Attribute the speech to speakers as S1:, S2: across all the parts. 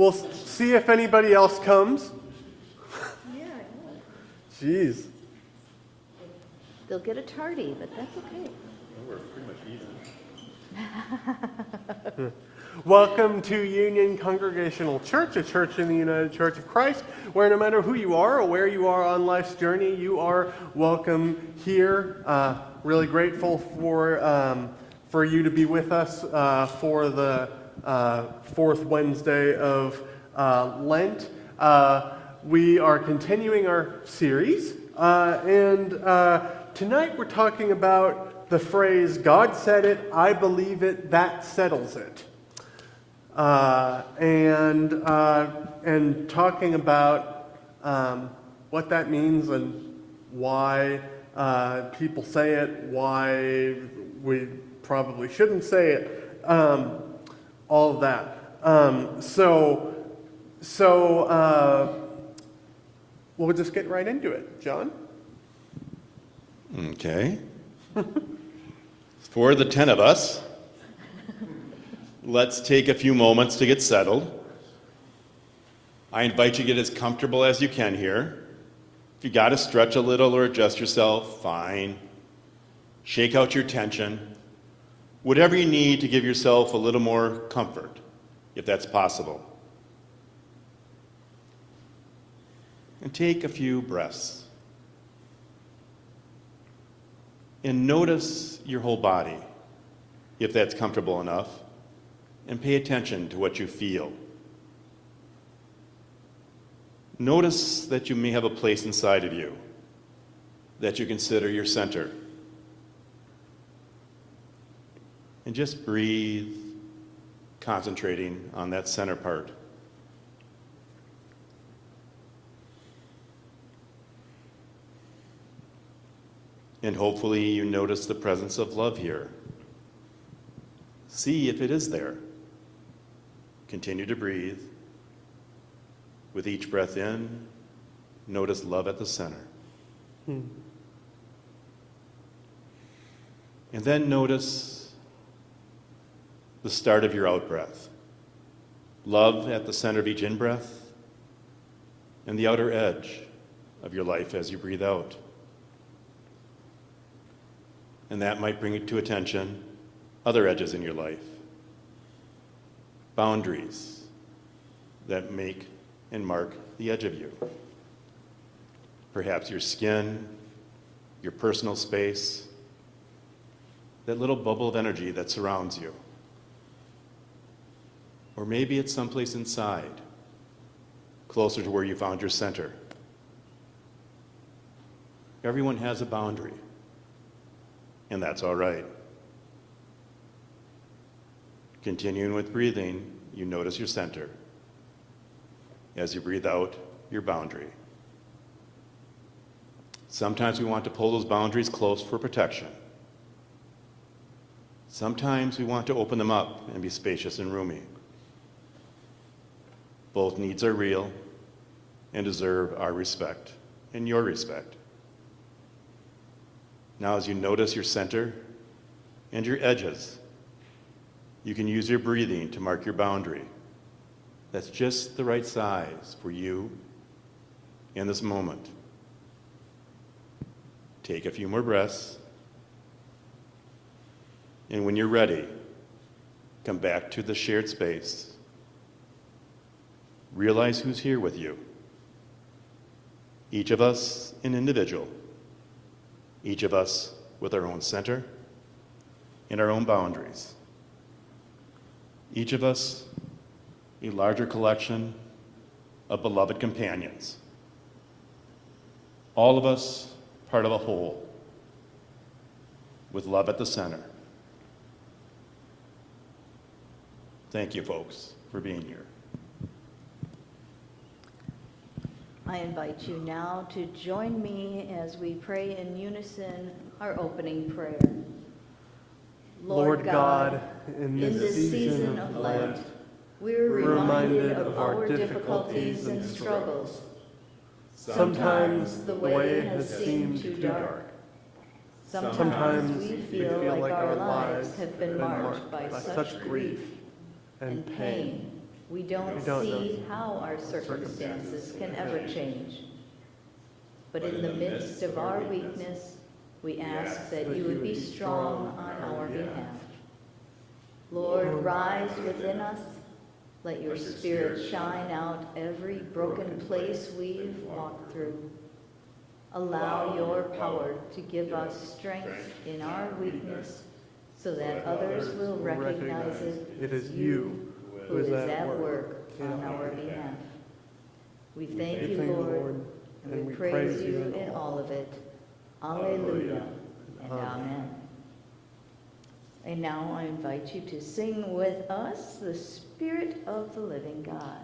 S1: we'll see if anybody else comes.
S2: Yeah,
S1: Jeez.
S2: they'll get a tardy, but that's okay.
S3: We're pretty much even.
S1: Welcome to Union Congregational Church, a church in the United Church of Christ, where no matter who you are or where you are on life's journey, you are welcome here. Really grateful for you to be with us for the fourth Wednesday of Lent. We are continuing our series, and tonight we're talking about the phrase, God said it, I believe it, that settles it. And talking about what that means and why people say it, why we probably shouldn't say it, all of that. We'll just get right into it. John?
S3: Okay. For the 10 of us, let's take a few moments to get settled. I invite you to get as comfortable as you can here. If you got to stretch a little or adjust yourself, fine. Shake out your tension. Whatever you need to give yourself a little more comfort, if that's possible. And take a few breaths. And notice your whole body, if that's comfortable enough. And pay attention to what you feel. Notice that you may have a place inside of you that you consider your center. And just breathe, concentrating on that center part. And hopefully you notice the presence of love here. See if it is there. Continue to breathe. With each breath in, notice love at the center. And then notice the start of your out-breath. Love at the center of each in-breath and the outer edge of your life as you breathe out. And that might bring it to attention other edges in your life. Boundaries that make and mark the edge of you. Perhaps your skin, your personal space, that little bubble of energy that surrounds you. Or maybe it's someplace inside, closer to where you found your center. Everyone has a boundary, and that's all right. Continuing with breathing, you notice your center. As you breathe out, your boundary. Sometimes we want to pull those boundaries close for protection. Sometimes we want to open them up and be spacious and roomy. Both needs are real and deserve our respect and your respect. Now, as you notice your center and your edges, you can use your breathing to mark your boundary. That's just the right size for you in this moment. Take a few more breaths. And when you're ready, come back to the shared space. Realize who's here with you. Each of us an individual. Each of us with our own center and our own boundaries. Each of us a larger collection of beloved companions. All of us part of a whole, with love at the center. Thank you, folks, for being here.
S2: I invite you now to join me as we pray in unison our opening prayer.
S1: Lord God, in this season of Lent,
S2: we're reminded of our difficulties and struggles. Sometimes the way has seemed too dark. Sometimes we feel like our lives have been marked by such grief and pain We don't see how our circumstances can ever change. But in the midst of our weakness, we ask that you would be strong on our behalf. Lord, rise within us. Let your Spirit shine out every broken place we've walked through. Allow your power to give us strength in our weakness so that others will recognize it is you who is at work on our behalf. We thank you, Lord, and we praise you in all of it. Alleluia and amen. And now I invite you to sing with us the Spirit of the Living God.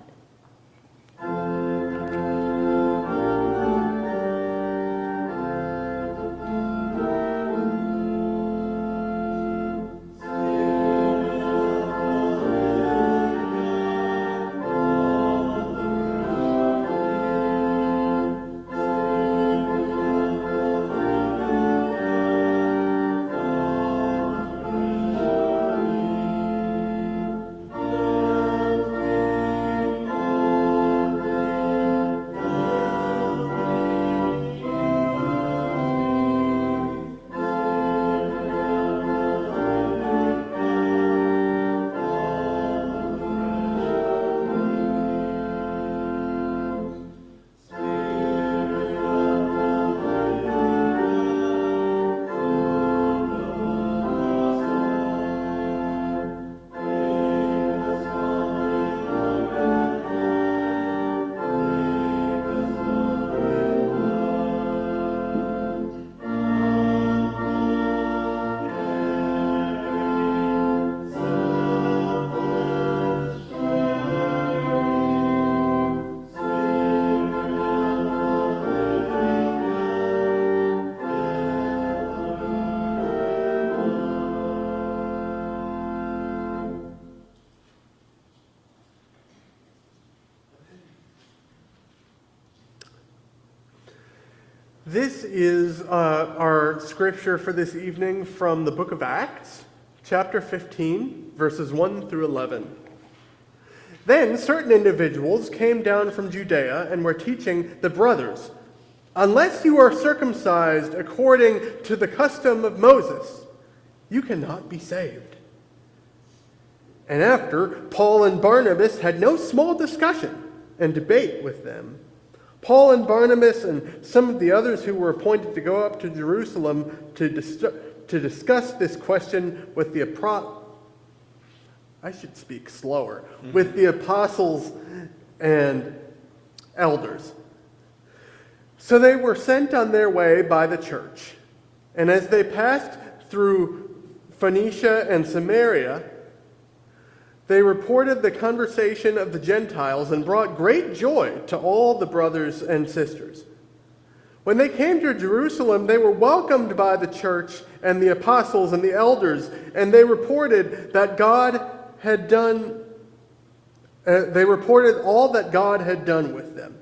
S1: This is our scripture for this evening from the book of Acts, chapter 15, verses 1 through 11. Then certain individuals came down from Judea and were teaching the brothers, "Unless you are circumcised according to the custom of Moses, you cannot be saved." And after Paul and Barnabas had no small discussion and debate with them, Paul and Barnabas and some of the others who were appointed to go up to Jerusalem to discuss this question with the with the apostles and elders. So they were sent on their way by the church. And as they passed through Phoenicia and Samaria, they reported the conversation of the Gentiles and brought great joy to all the brothers and sisters. When they came to Jerusalem, they were welcomed by the church and the apostles and the elders, and they reported that God had done. They reported all that God had done with them.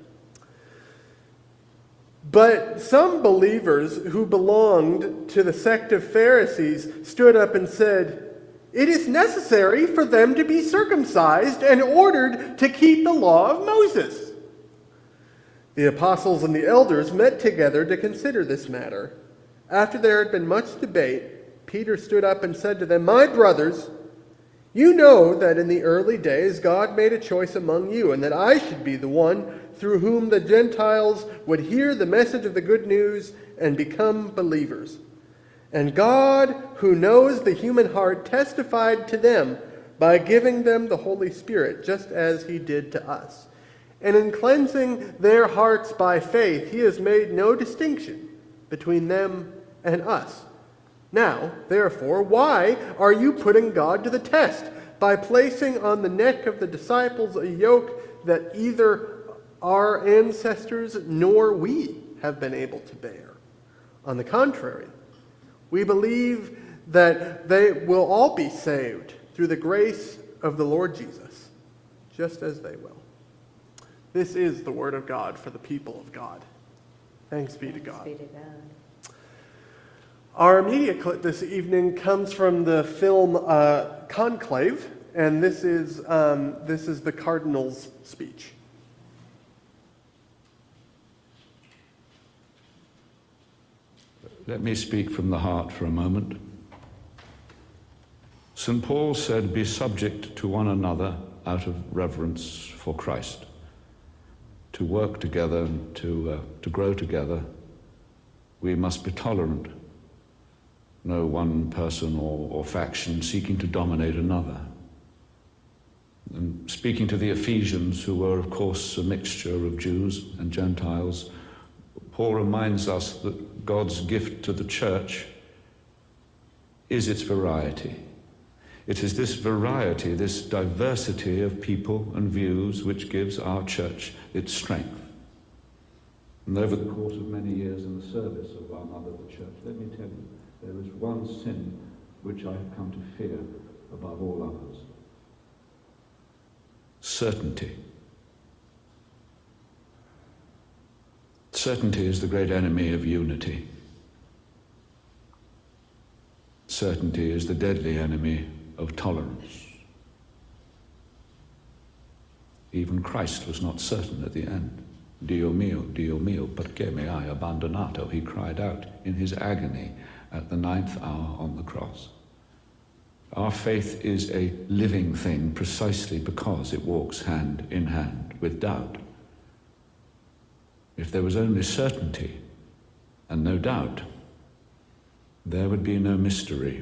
S1: But some believers who belonged to the sect of Pharisees stood up and said, "It is necessary for them to be circumcised and ordered to keep the law of Moses." The apostles and the elders met together to consider this matter. After there had been much debate, Peter stood up and said to them, "My brothers, you know that in the early days God made a choice among you, and that I should be the one through whom the Gentiles would hear the message of the good news and become believers. And God, who knows the human heart, testified to them by giving them the Holy Spirit, just as he did to us. And in cleansing their hearts by faith, he has made no distinction between them and us. Now, therefore, why are you putting God to the test by placing on the neck of the disciples a yoke that either our ancestors nor we have been able to bear? On the contrary, we believe that they will all be saved through the grace of the Lord Jesus, just as they will." This is the word of God for the people of God. Thanks be to God. Our media clip this evening comes from the film Conclave, And this is the cardinal's speech.
S4: Let me speak from the heart for a moment. St. Paul said, "Be subject to one another out of reverence for Christ." To work together, to grow together, we must be tolerant. No one person or faction seeking to dominate another. And speaking to the Ephesians, who were, of course, a mixture of Jews and Gentiles, Paul reminds us that God's gift to the church is its variety. It is this variety, this diversity of people and views which gives our church its strength. And over the course of many years in the service of our Mother the Church, let me tell you, there is one sin which I have come to fear above all others. Certainty. Certainty is the great enemy of unity. Certainty is the deadly enemy of tolerance. Even Christ was not certain at the end. Dio mio, perché mi hai abbandonato? He cried out in his agony at the 9th hour on the cross. Our faith is a living thing precisely because it walks hand in hand with doubt. If there was only certainty and no doubt, there would be no mystery,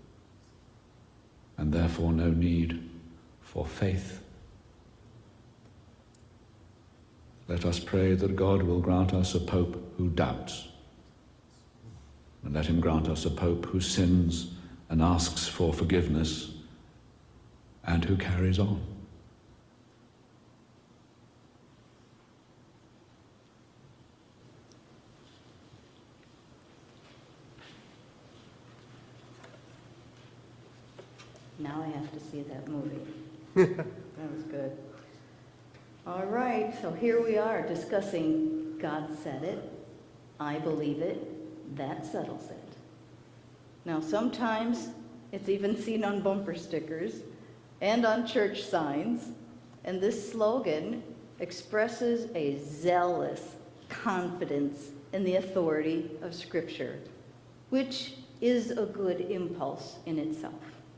S4: and therefore no need for faith. Let us pray that God will grant us a Pope who doubts, and let him grant us a Pope who sins and asks for forgiveness and who carries on.
S2: Now I have to see that movie. That was good. All right, so here we are discussing God said it, I believe it, that settles it. Now sometimes it's even seen on bumper stickers and on church signs, and this slogan expresses a zealous confidence in the authority of Scripture, which is a good impulse in itself.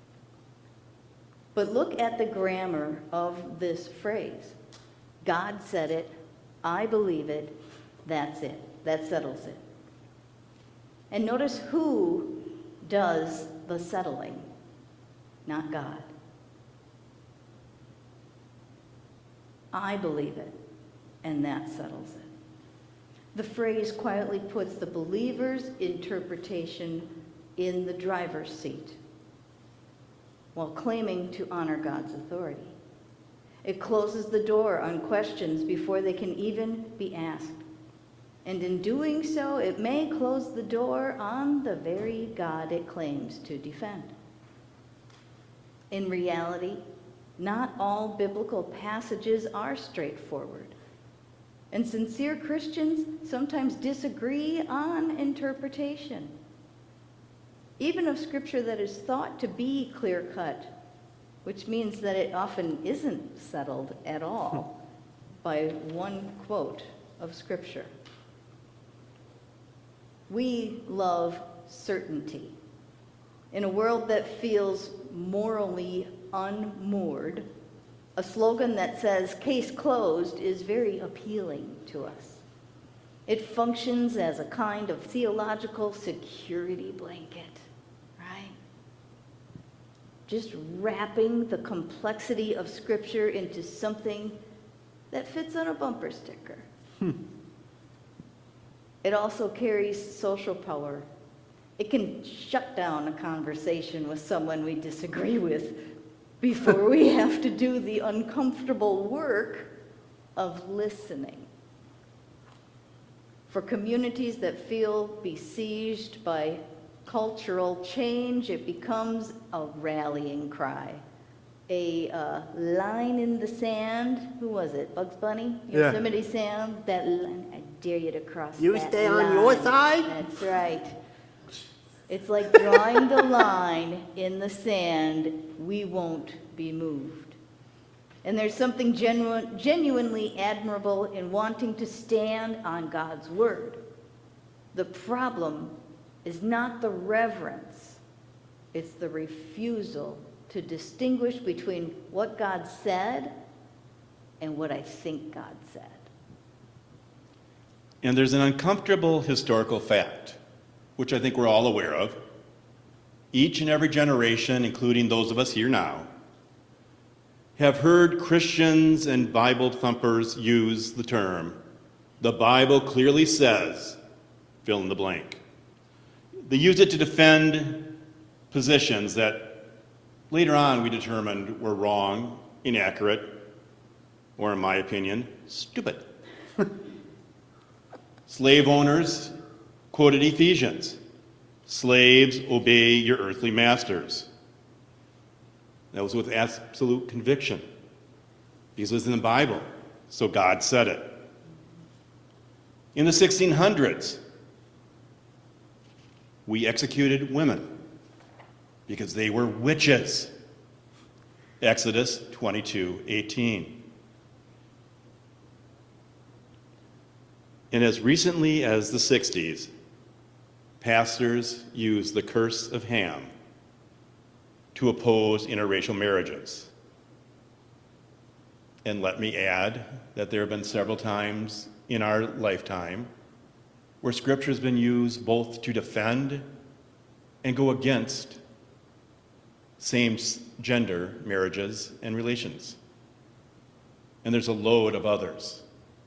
S2: But look at the grammar of this phrase. God said it, I believe it, that's it. That settles it. And notice who does the settling, not God. I believe it, and that settles it. The phrase quietly puts the believer's interpretation in the driver's seat, while claiming to honor God's authority. It closes the door on questions before they can even be asked. And in doing so, it may close the door on the very God it claims to defend. In reality, not all biblical passages are straightforward. And sincere Christians sometimes disagree on interpretation, even of Scripture that is thought to be clear-cut, which means that it often isn't settled at all by one quote of Scripture. We love certainty. In a world that feels morally unmoored, a slogan that says case closed is very appealing to us. It functions as a kind of theological security blanket. Just wrapping the complexity of Scripture into something that fits on a bumper sticker. It also carries social power. It can shut down a conversation with someone we disagree with before we have to do the uncomfortable work of listening. For communities that feel besieged by cultural change, it becomes a rallying cry. A line in the sand. Who was it? Bugs Bunny?
S1: Yeah.
S2: Yosemite Sam? That line. I dare you to cross
S1: You
S2: that
S1: stay on
S2: line.
S1: your side?
S2: That's right. It's like drawing the line in the sand. We won't be moved. And there's something genuinely admirable in wanting to stand on God's word. The problem is not the reverence, it's the refusal to distinguish between what God said and what I think God said.
S3: And there's an uncomfortable historical fact, which I think we're all aware of. Each and every generation, including those of us here now, have heard Christians and Bible thumpers use the term, "The Bible clearly says," fill in the blank. They use it to defend positions that later on we determined were wrong, inaccurate, or in my opinion, stupid. Slave owners quoted Ephesians. Slaves, obey your earthly masters. That was with absolute conviction. Because it was in the Bible, so God said it. In the 1600s, we executed women because they were witches. Exodus 22:18. And as recently as the 60s, pastors used the curse of Ham to oppose interracial marriages. And let me add that there have been several times in our lifetime where Scripture has been used both to defend and go against same-gender marriages and relations. And there's a load of others.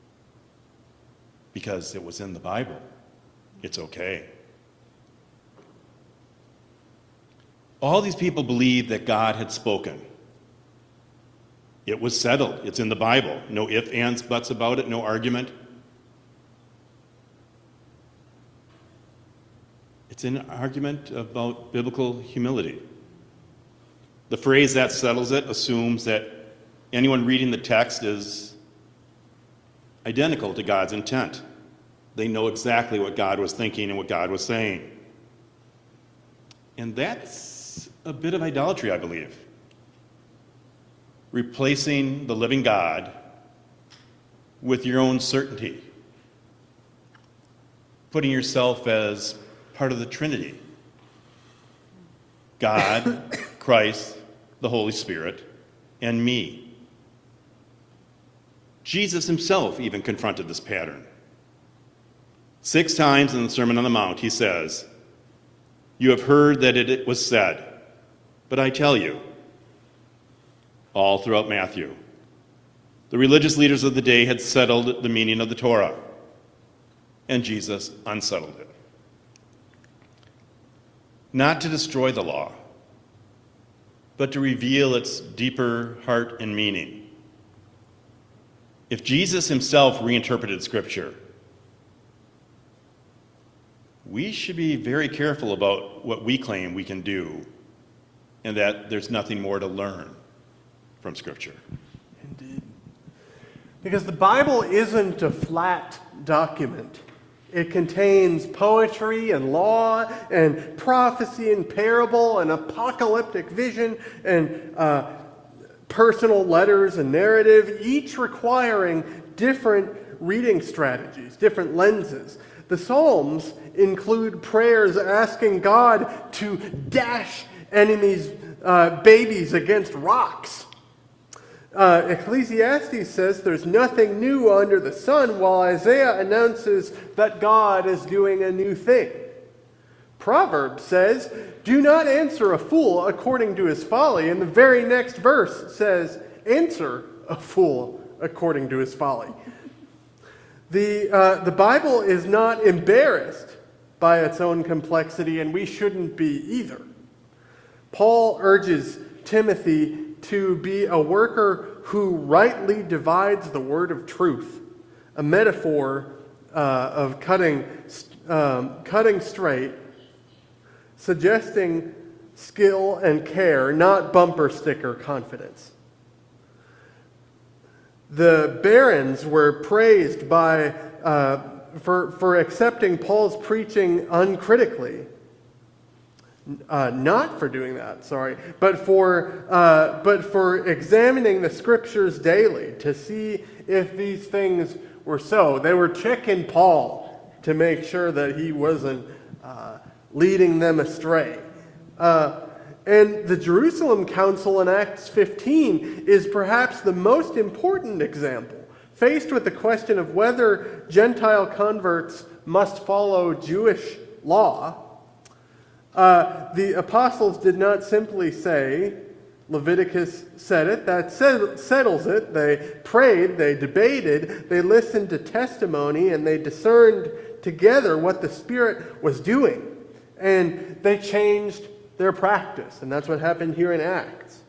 S3: Because it was in the Bible. It's okay. All these people believed that God had spoken. It was settled. It's in the Bible. No ifs, ands, buts about it, no argument. It's an argument about biblical humility. The phrase "that settles it" assumes that anyone reading the text is identical to God's intent. They know exactly what God was thinking and what God was saying. And that's a bit of idolatry, I believe. Replacing the living God with your own certainty. Putting yourself as part of the Trinity. God, Christ, the Holy Spirit, and me. Jesus himself even confronted this pattern. 6 times in the Sermon on the Mount, he says, "You have heard that it was said, but I tell you," all throughout Matthew. The religious leaders of the day had settled the meaning of the Torah, and Jesus unsettled it. Not to destroy the law, but to reveal its deeper heart and meaning. If Jesus himself reinterpreted Scripture, we should be very careful about what we claim we can do and that there's nothing more to learn from Scripture.
S1: Indeed. Because the Bible isn't a flat document. It contains poetry and law and prophecy and parable and apocalyptic vision and personal letters and narrative, each requiring different reading strategies, different lenses. The Psalms include prayers asking God to dash enemies' babies against rocks. Ecclesiastes says there's nothing new under the sun, while Isaiah announces that God is doing a new thing. Proverbs says, "Do not answer a fool according to his folly," and the very next verse says, "Answer a fool according to his folly." The Bible is not embarrassed by its own complexity, and we shouldn't be either. Paul urges Timothy to be a worker who rightly divides the word of truth, a metaphor of cutting straight, suggesting skill and care, not bumper sticker confidence. The barons were praised by for accepting Paul's preaching uncritically. not for doing that, sorry, but for examining the scriptures daily to see if these things were so. They were checking Paul to make sure that he wasn't leading them astray. And the Jerusalem Council in Acts 15 is perhaps the most important example. Faced with the question of whether Gentile converts must follow Jewish law, the apostles did not simply say, Leviticus said it, that settles it. They prayed, they debated, they listened to testimony, and they discerned together what the Spirit was doing. And they changed their practice, and that's what happened here in Acts.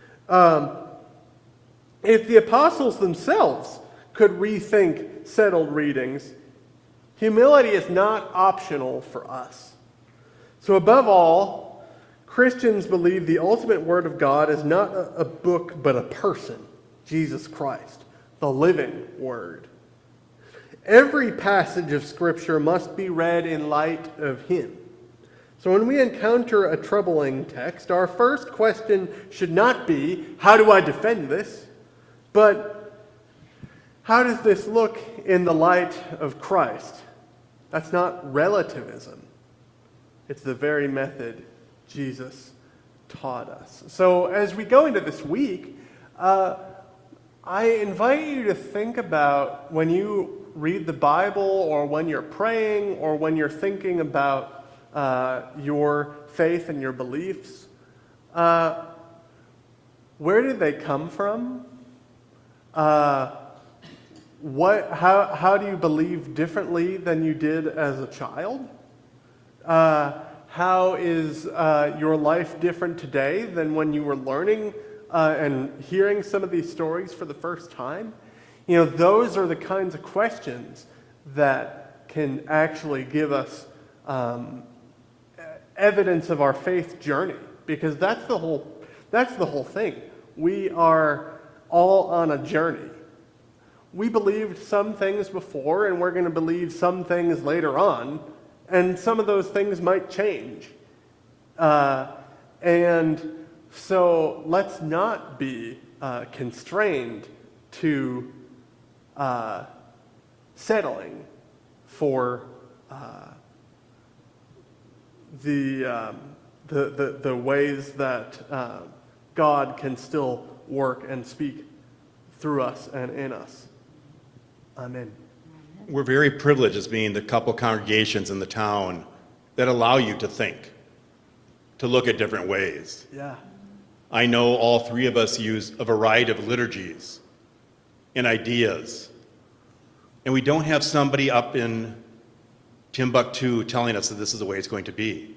S1: If the apostles themselves could rethink settled readings, humility is not optional for us. So above all, Christians believe the ultimate Word of God is not a book, but a person, Jesus Christ, the living Word. Every passage of Scripture must be read in light of Him. So when we encounter a troubling text, our first question should not be, how do I defend this? But how does this look in the light of Christ? That's not relativism. It's the very method Jesus taught us. So as we go into this week, I invite you to think about when you read the Bible or when you're praying or when you're thinking about your faith and your beliefs, where did they come from? How do you believe differently than you did as a child? How is your life different today than when you were learning and hearing some of these stories for the first time? You know, those are the kinds of questions that can actually give us evidence of our faith journey, because that's the whole thing. We are all on a journey. We believed some things before, and we're going to believe some things later on, and some of those things might change. And so let's not be constrained to settling for the ways that God can still work and speak through us and in us. Amen.
S3: We're very privileged as being the couple congregations in the town that allow you to think, to look at different ways.
S1: Yeah.
S3: I know all three of us use a variety of liturgies and ideas. And we don't have somebody up in Timbuktu telling us that this is the way it's going to be.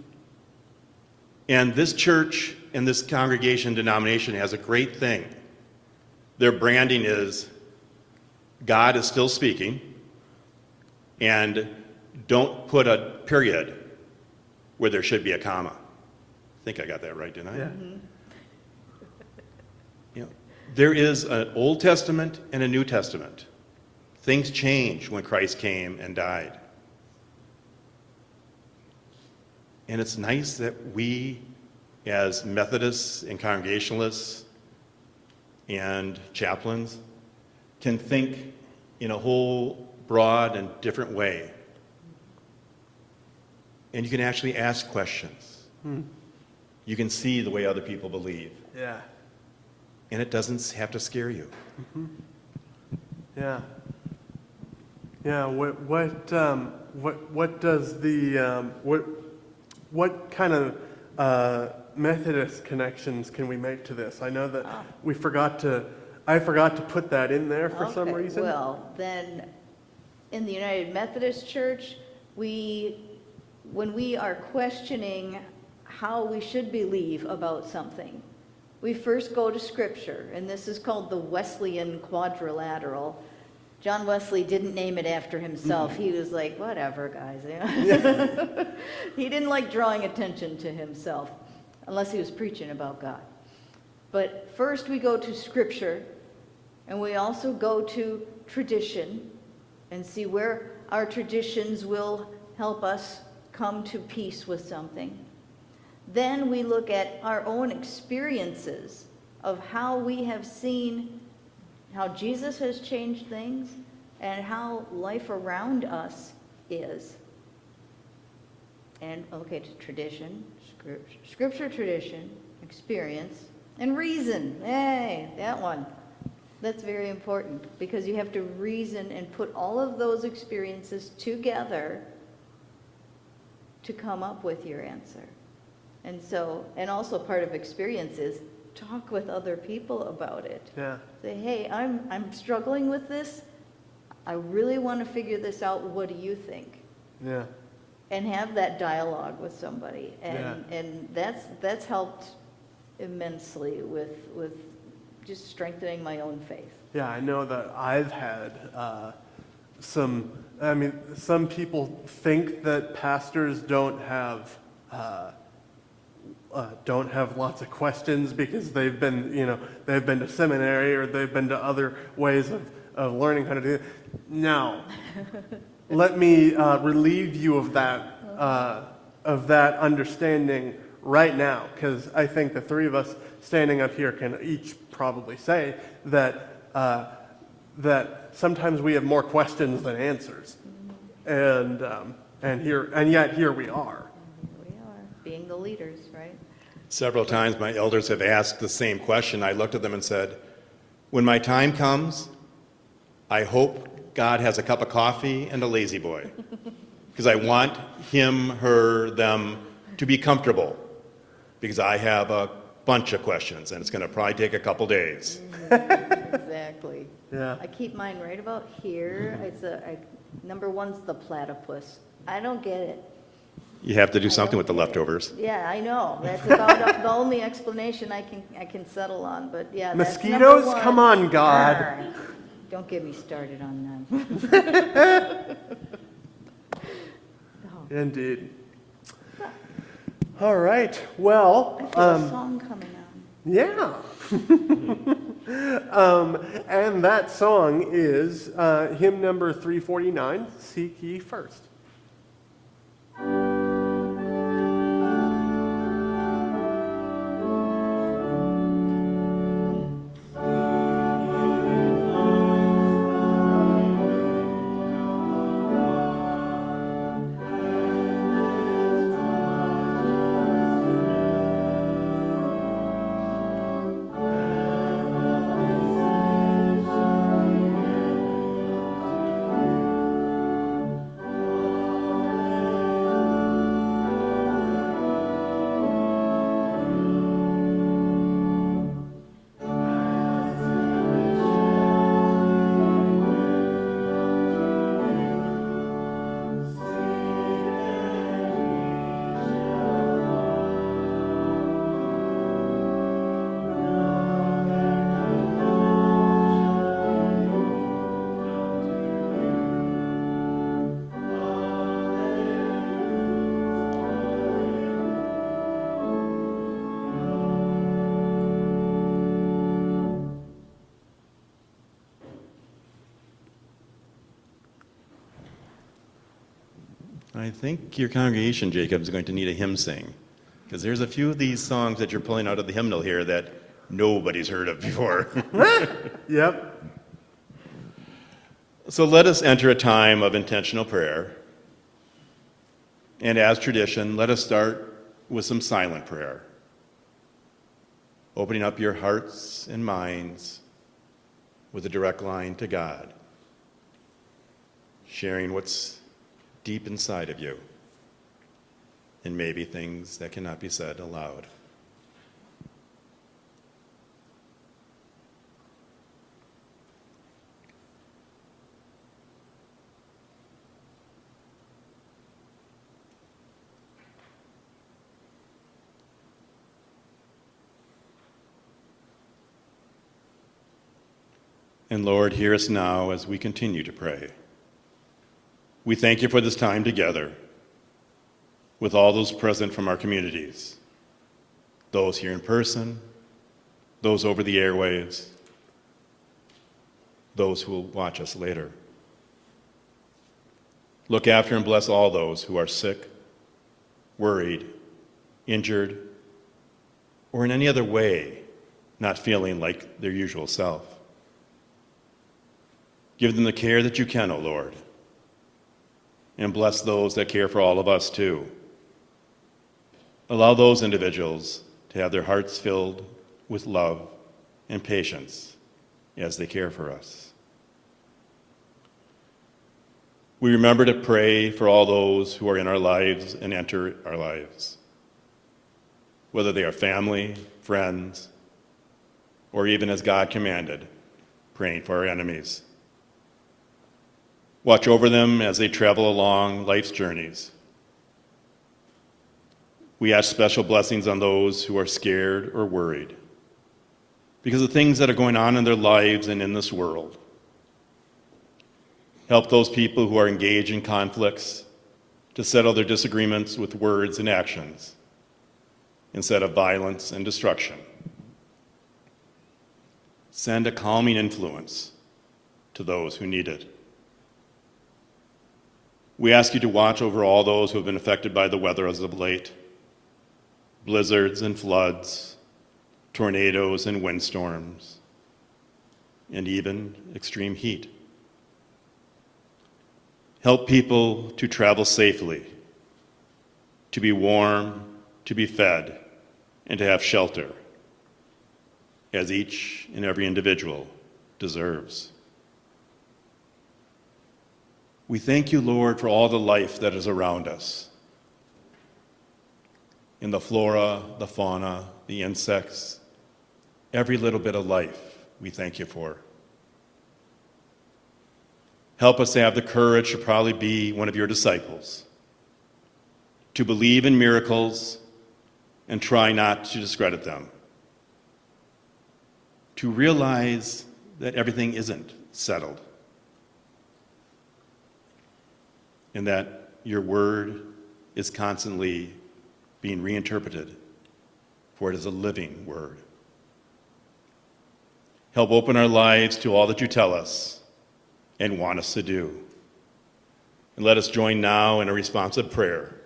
S3: And this church and this congregation denomination has a great thing. Their branding is God is still speaking, and don't put a period where there should be a comma. I think I got that right, didn't I?
S1: Yeah.
S2: Mm-hmm.
S3: You know, there is an Old Testament and a New Testament. Things changed when Christ came and died. And it's nice that we, as Methodists and Congregationalists and chaplains, can think in a whole broad and different way. And you can actually ask questions. You can see the way other people believe.
S1: Yeah.
S3: And it doesn't have to scare you.
S1: Yeah. Yeah. What does the what kind of Methodist connections can we make to this? I know that I forgot to put that in there for some reason.
S2: Well, then, in the United Methodist Church, when we are questioning how we should believe about something, we first go to Scripture, and this is called the Wesleyan Quadrilateral. John Wesley didn't name it after himself. He was like, whatever, guys. He didn't like drawing attention to himself, unless he was preaching about God. But first we go to Scripture, and we also go to tradition and see where our traditions will help us come to peace with something. Then we look at our own experiences of how we have seen how Jesus has changed things and how life around us is. And okay, to tradition, scripture, tradition, experience, and reason. Hey, that one. That's very important because you have to reason and put all of those experiences together to come up with your answer. And so, and also part of experience is talk with other people about it.
S1: Yeah.
S2: Say, hey, I'm struggling with this. I really want to figure this out. What do you think?
S1: Yeah.
S2: And have that dialogue with somebody.
S1: Yeah.
S2: And that's helped immensely with just strengthening my own faith.
S1: Yeah, I know that I've had some people think that pastors don't have lots of questions because they've been to seminary or they've been to other ways of learning how to do it. Now, let me relieve you of that understanding right now, because I think the three of us standing up here can each probably say that sometimes we have more questions than answers, and yet here we are.
S2: We are being the leaders, right?
S3: Several times my elders have asked the same question. I looked at them and said, when my time comes, I hope God has a cup of coffee and a lazy boy, because I want him, her, them to be comfortable, because I have a bunch of questions and it's going to probably take a couple days.
S2: Exactly.
S1: Yeah.
S2: I keep mine right about here. Number one's the platypus. I don't get it.
S3: You have to do something with the leftovers.
S2: Yeah, I know. That's about the only explanation I can settle on. But yeah, that's number
S1: Mosquitoes,
S2: one.
S1: come on, God.
S2: Arr. Don't get me started on them. Oh,
S1: Indeed. All right. Well,
S2: I feel a song coming on.
S1: yeah. And that song is hymn number 349, Seek Ye First.
S3: I think your congregation, Jacob, is going to need a hymn sing, because there's a few of these songs that you're pulling out of the hymnal here that nobody's heard of before.
S1: Yep.
S3: So let us enter a time of intentional prayer. And as tradition, let us start with some silent prayer, opening up your hearts and minds with a direct line to God, sharing what's deep inside of you, and maybe things that cannot be said aloud. And Lord, hear us now as we continue to pray. We thank you for this time together with all those present from our communities, those here in person, those over the airwaves, those who will watch us later. Look after and bless all those who are sick, worried, injured, or in any other way not feeling like their usual self. Give them the care that you can, O Lord, and bless those that care for all of us too. Allow those individuals to have their hearts filled with love and patience as they care for us. We remember to pray for all those who are in our lives and enter our lives, whether they are family, friends, or even as God commanded, praying for our enemies. Watch over them as they travel along life's journeys. We ask special blessings on those who are scared or worried because of things that are going on in their lives and in this world. Help those people who are engaged in conflicts to settle their disagreements with words and actions instead of violence and destruction. Send a calming influence to those who need it. We ask you to watch over all those who have been affected by the weather as of late. Blizzards and floods, tornadoes and windstorms, and even extreme heat. Help people to travel safely, to be warm, to be fed, and to have shelter, as each and every individual deserves. We thank you, Lord, for all the life that is around us. In the flora, the fauna, the insects, every little bit of life we thank you for. Help us to have the courage to probably be one of your disciples, to believe in miracles and try not to discredit them, to realize that everything isn't settled, and that your word is constantly being reinterpreted, for it is a living word. Help open our lives to all that you tell us and want us to do. And let us join now in a responsive prayer.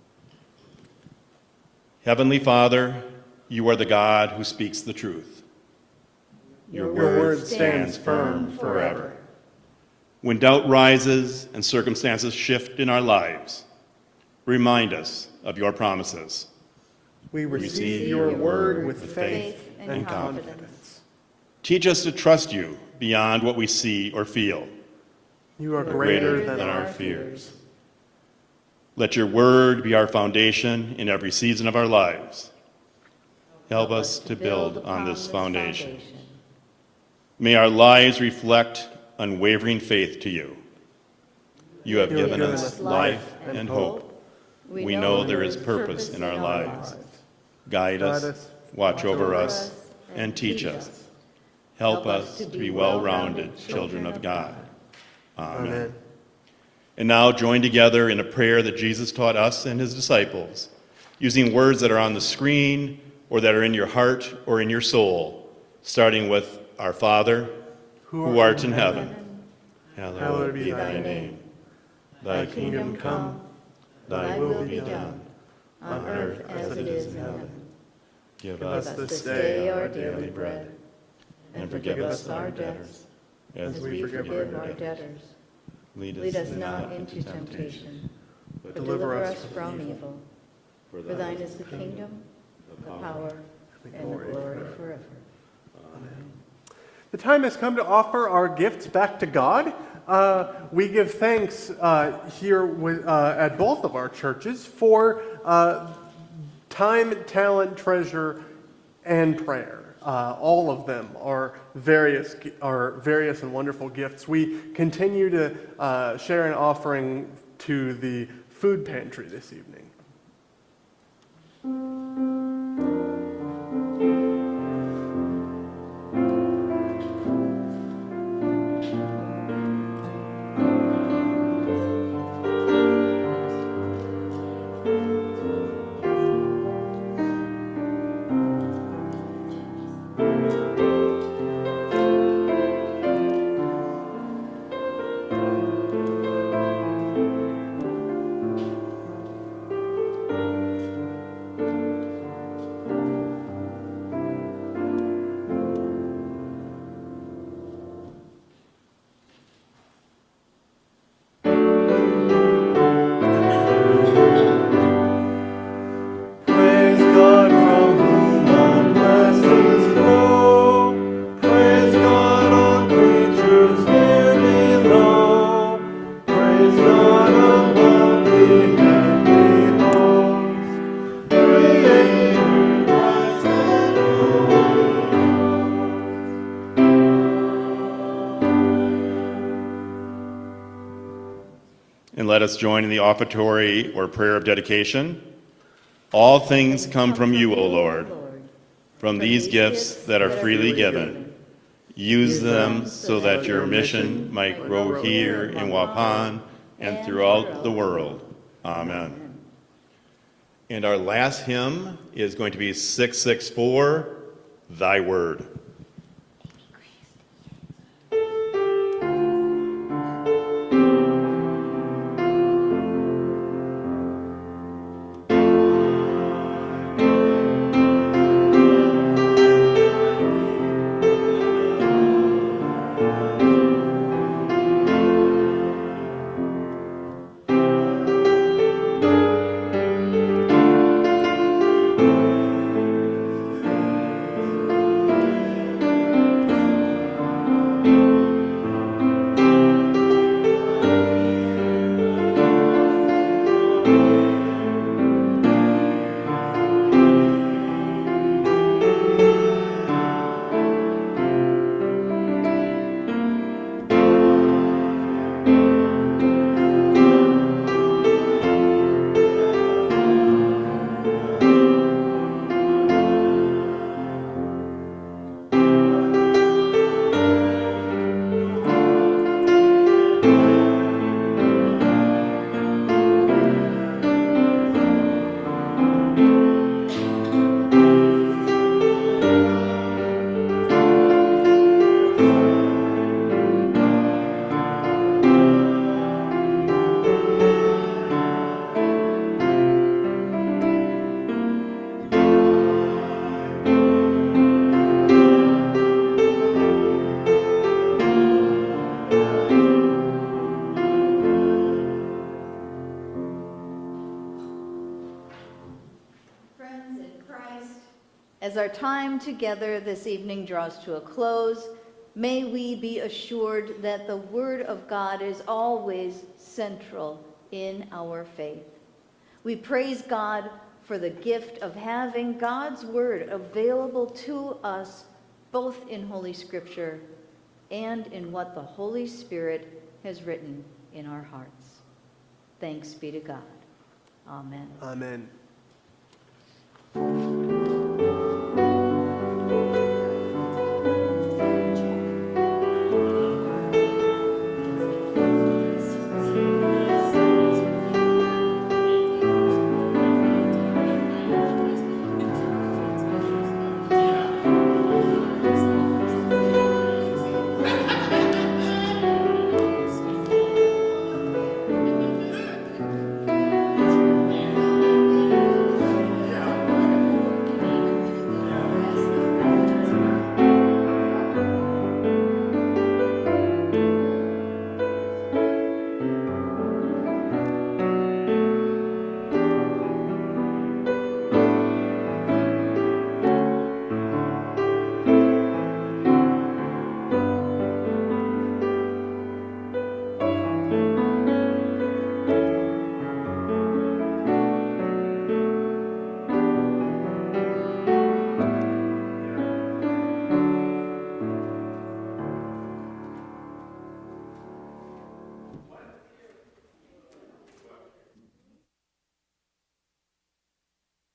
S3: Heavenly Father, you are the God who speaks the truth.
S2: Your
S1: word stands firm forever.
S3: When doubt rises and circumstances shift in our lives, remind us of your promises.
S1: We receive your word with faith and
S2: confidence.
S1: confidence.
S3: Teach us to trust you beyond what we see or feel.
S1: You are greater
S3: than
S1: than
S3: our
S1: our
S3: fears. Let your word be our foundation in every season of our lives. Help us to build on this foundation. May our lives reflect unwavering faith to you. You have given us life and hope. We know there is purpose in our lives. Guide us, watch over us, and teach us. Help us to be well-rounded children of God. Amen. And now join together in a prayer that Jesus taught us and his disciples, using words that are on the screen or that are in your heart or in your soul, starting with Our Father, who art in heaven, hallowed be thy name. Thy kingdom come, thy will be done, on earth as it is in heaven. Give us this day our daily bread, and forgive us our debts, as we forgive our debtors. Lead us not into temptation, but deliver us from evil. For thine is the kingdom, the power, and the glory forever. Amen.
S1: The time has come to offer our gifts back to God. We give thanks here at both of our churches for time, talent, treasure, and prayer. All of them are various and wonderful gifts. We continue to share an offering to the food pantry this evening.
S3: and let us join in the offertory or prayer of dedication. All things come from you, O Lord. From these gifts that are freely given, use them so that your mission might grow here in Waupun and throughout the world. Amen. And our last hymn is going to be 664, Thy Word.
S2: As our time together this evening draws to a close, may we be assured that the Word of God is always central in our faith. We praise God for the gift of having God's Word available to us both in Holy Scripture and in what the Holy Spirit has written in our hearts. Thanks be to God. Amen.
S1: Amen.